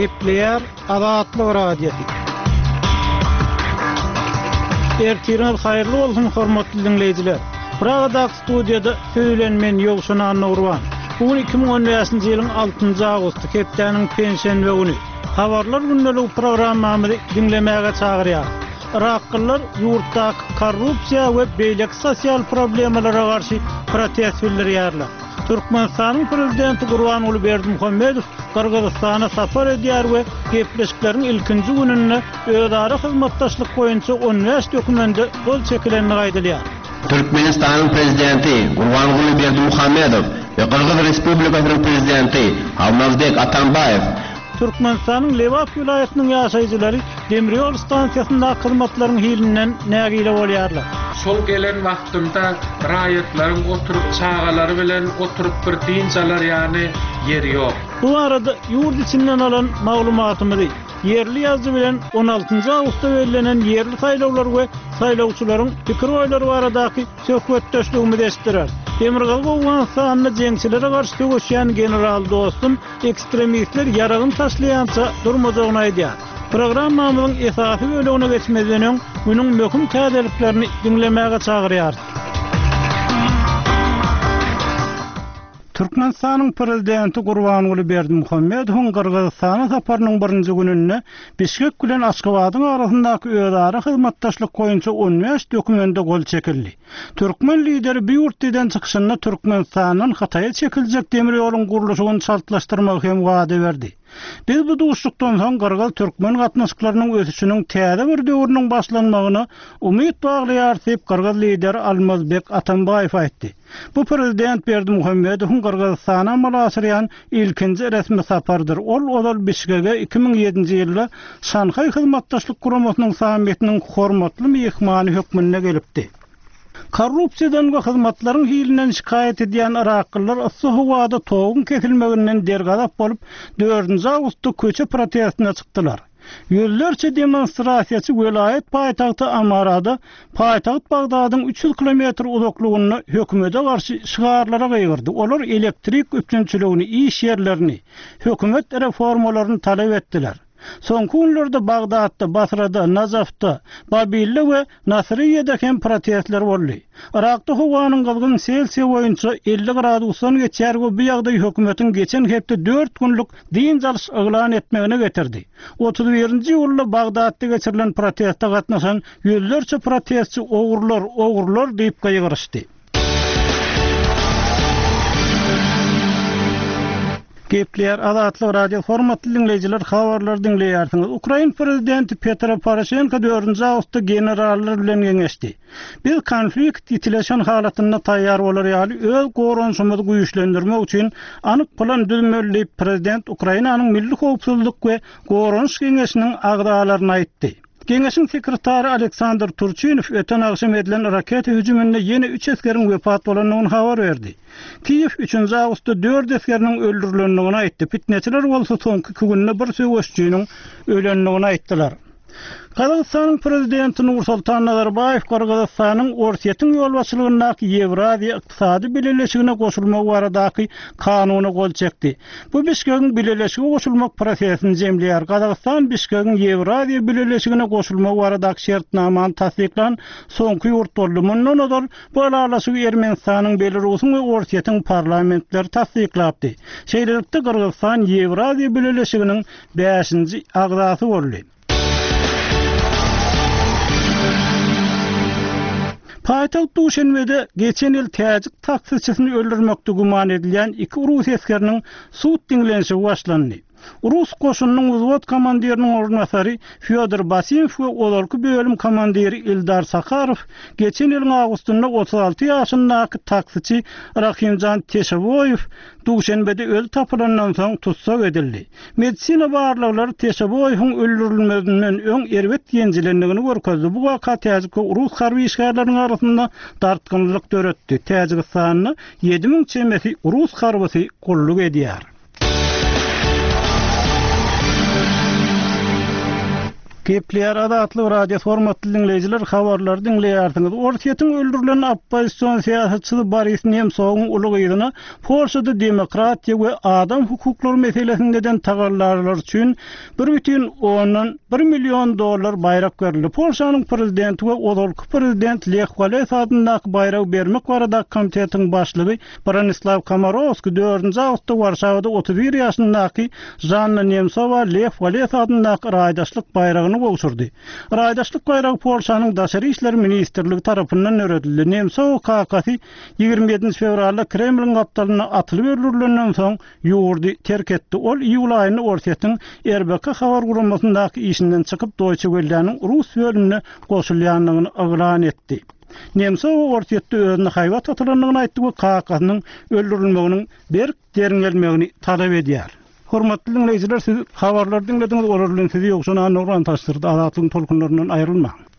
Gepleyer Azatlyk radiosu. Ertiriniz hayırlı olsun hormatly dinleyijiler. Burada studiyada söylenmen ýogşuna Nurwan. Bu 2015-nji ýylyň 6-njy awgusty hepdeniň pensiýen güni. Habarlar gündelik programmamyzy dinlemäge çagyrýar. Iraklylar ýurtdaky korrupsiýa we beýlek sosial problemlere garşy protest bildirýärler. Türkmenistanyň prezidenti Gurbanuly Berdimuhammedow Kyrgyzstana sapar edýär we gepleşikleriň ilkinji gününde özara hyzmatdaşlyk boýunça 15 dokumentte gol çekilenini gaýdylýar. Türkmenistanyň prezidenti Gurbanuly Berdimuhammedow ve Kırgız Respublikasynyň prezidenti Almazbek Atambayev Türkmenistanyň Lewap vilayatynyň ýaşaýjylary demiryol stansiýasynda hyzmatlaryň hilinden nägile bolýarlar. Sol gelen wagtymda raýatlaryň oturup çağalary bilen oturup bir diýinçalar ýani ýeri ýok. Bu arada ýurt içinden alan maglumatymyzy yerli ýazgy bilen 16-njy awgustda berilenen yerli saýlawlar we saýlawçylaryň pikir oýlary baradaky söhbetdeşligimi destirär. Demirgal bolgan sanly jeňçilere garşy töweşýän general dostum ekstremistler ýaragyn taşlaýança durmajagyny aýdýar. Programmamyzyň esasy bölümine geçmeden günüň möhüm täzeliklerini dinlemäge çagyrýar. Türkmenistanyň prezidenti Gurbanuly Berdimuhammedow Kyrgyzstana saparynyň birinji gününde Bişkek bilen Aşgabatyň arasyndaky özara hyzmatdaşlyk boýunça 15 dokumentte gol çekildi. Türkmen lideri bu ýurtdan çykyşynda Türkmenistanyň Hataýa çekiljek demir ýoluň gurulşyny şartlaşdyrmagy hem wada berdi. Biz bu duşlukdan soň Kyrgyz türkmen gatnaşyklarynyň ösüşiniň täze bir döwrüniň başlanmagyny umyt baglaýar diýip Kyrgyz lideri Almazbek Atambayew aýtdy. Bu prezident Berdimuhammedow Kyrgyzstana malasyryan ilkinji resmi sapardyr. Ol Bişkekge 2007-nji ýylda Şanhay hyzmatdaşlyk guramasynyň sammitiniň hormatly mehmany hökmünde gelipdi. Korrupsiýadan we hyzmatlaryň hilinden şikayet edýän Iraklylar Issy-Howada toğun kesilmeginden dergazap bolup 4-nji awgustda köçe protestine çykdylar. Ýüzlerçe demonstrasiýaçy welayet paýtagty Amarada, paýtagyt Bagdadyň 300 kilometr uzaklygyny hökümete garşy şigarlara gaýgyrdy. Olar elektrik üçinçiligini, iş ýerlerini, hökümet reformalaryny talap etdiler. Soňky günlerde Bagdatda, Basrada, Najafda, Babilde we Nasiriýede hem protestler boldy. Irakda howanyň gylgyn Selsiýa boýunça 50 gradusdan geçer we bu ýagdaý hökümetiň geçen hepde 4 günlük diýinçalys eglan etmegine getirdi. 31-nji ýylda Bagdatda geçirilen protestde gatnaşan ýüzlerçe protestçi ogurlar diýip gaýgyrşdy. Gepleyer Azatlyk radio hormatly dinleyijiler, habarlar dinleýärsiňiz. Ukraina prezidenti Petro Poroshenko 4-nji awgustda generallar bilen geňeşdi. Biz konflikt itileşen halatynda taýýar bolar ýaly öz goranşymyzy güýçlendirmek üçin anyk plan düzmeldi. Prezident Ukrainanyň milli howpsuzlyk we goranş geňeşiniň agdalaryny aýtdy. Geňeşiň sekretary Aleksandr Turchynov öten agşam edilen raket hüjüminde ýene 3 eskerin wepat bolanyny habar berdi. Kiýew 3-nji awgustda 4 eskeriniň öldürilendigini aýtdy. Pitneçiler bolsa soňky günde bir söwüşçüniň ölendigini aýtdylar. Kazakstanyň prezidenti Nursultan Nazarbayew Kyrgyzstanyň Orsiýetiň ýolbaşçylygyndaky Ýewraziýa ykdysady bileşigine goşulmak baradaky kanuny gol çekdi. Bu Bişkekiň bileşige goşulmak prosesini jemleýär. Kazakstan Bişkekiň Ýewraziýa bileşigine goşulmak baradaky şertnamany tasdiklan soňky ýurtdolymyndan odar bu aralaşyk Ermenistanyň Belarusyň we Orsiýetiň parlamentleri tasdiklapdy. Şeýlelikde Kyrgyzstan Ýewraziýa bileşiginiň 5-nji agzasy boldy. Paýtagyt Duşanbede geçen ýyl täzik taksiçisini öldürmekde guman edilýän 2 rus eskeriniň sud dinlenişi başlandy. Rus koşunynyň wzwod komandiriniň ornasary Fyodor Basimov we olarky bölüm komandiri Ildar Sakharov geçen ýylyň awgustunda 36 ýaşyndaky taksiçi Rahimjan Teşeboýew Duşanbede öl tapylandan soň tutsak edildi. Medisina barlyklary Teşeboýewiň öldürilmesinden öň erwet ýenjilendigini görkezdi. Bu waka täzikde Rus harby işgärleriň arasynda dartgynlyk döretdi. Täzikistanyň 7000 çemesi Rus harbysy golluk edýär. Kepler adatlı radyo formatlı dinleyiciler habarlar dinleýärsiniz. Ortiýetiň öldürilen opposision siýasatçysy Boris Nemsowyň ulygyna Polşada demokratiýa we adam hukuklary meselesinden tagallarlar üçin 1,10 milyon dollar bayrak berildi. Polşanyň prezidenti we odolky prezident Lech Walesa adyndaky bayrak bermek barada komitetiň başlygy Bronislaw Komorowski 4-nji awgustda Warşawada 31 ýaşyndaky Janna Nemsowa Lech Walesa adyndaky raýdaşlyk bayragyny gowşurdy. Raýdaşlyk bayragy Polşanyň daşary işler ministrligi tarapyndan öredildi. Nemsow kakasy 27 fevralda Kremlin gapdalyna atylyp öldürilenden soň ýurdy terk etdi. Ol iýul aýyny ortiýetiň RBK habar gurulmasyndaky işinden çykyp Deutsche Welle'niň rus bölümine goşulýanlygyny aglan etdi. Nemsow ortiýetde özüni haýwat atylanlygyny aýtdy we kakasynyň öldürilmeginiň berk deringelmegini talap edýär. Hormatly dinleyijiler, siz habarlar dinlediňiz, olar bilen sizi ýokşuna Nurlan taşdyrdy. Adatyň tolkunlaryndan aýrylmaň.